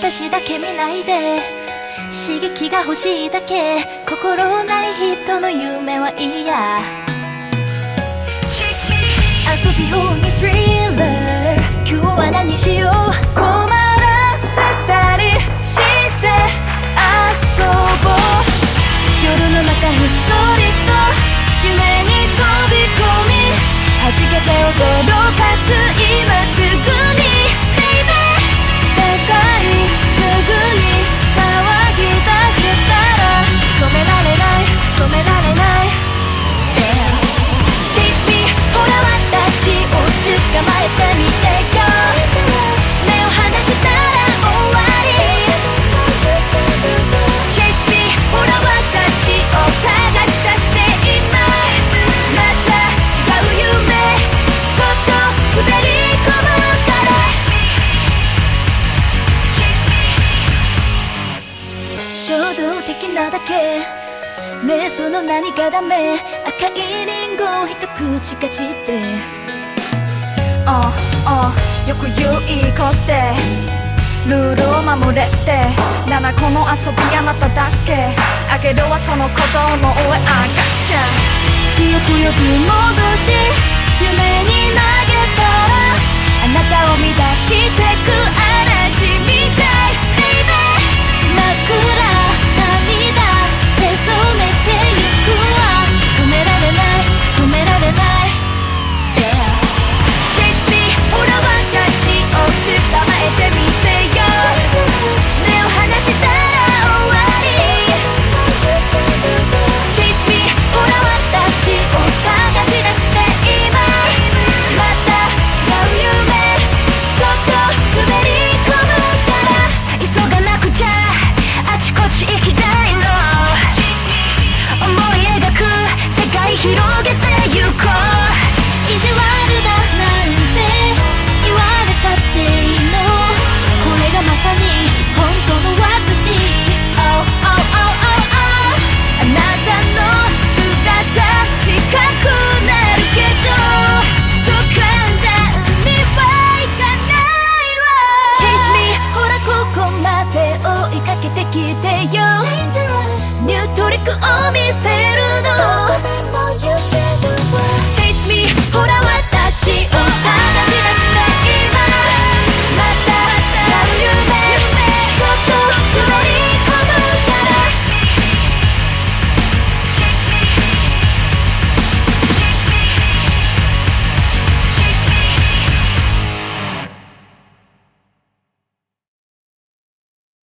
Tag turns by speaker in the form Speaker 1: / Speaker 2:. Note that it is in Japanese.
Speaker 1: 私だけ見ないで、刺激が欲しいだけ、心ない人の夢は嫌。遊び風にスリラー、今日は何しよう。困らせたりして遊ぼう。夜の中ひっそりと夢に飛び込み、弾けて驚かす今すぐに Baby、 世界すぐに騒ぎ出したら止められない止められない、yeah。 Chase me、 ほら私を捕まえてみてよ。目を離したら終わり。 Chase me、 ほら私を探し出して今また違う夢、そっと滑り込むから。衝動的なだけねえ、その何がダメ。赤いリンゴを一口かじってよく言ういい子ってルールを守れって7個の遊びあなただけ。あげるはそのことの上あがっちゃ記憶呼び戻し夢に投げたらあなたを乱してく嵐みたい Baby、 枕涙手染めてゆくわ。止められない止められない、yeah。 Chase me、 ほら私を捕まえてみてよ。目を離したら終わり。 Chase me、 ほら私を探し出して今また違う夢、そっと滑り込むから。急がなくちゃあちこち行きたいの、思い描く世界広げてゆこう。意地悪だなんて言われたっていいの、これがまさに本当の私。 Oh, oh, oh, oh, oh、 あなたの姿近くなるけどそう簡単にはいかないわ。 Chase me、 ほらここまで追いかけてきてよ。ニュートリックを見せるの。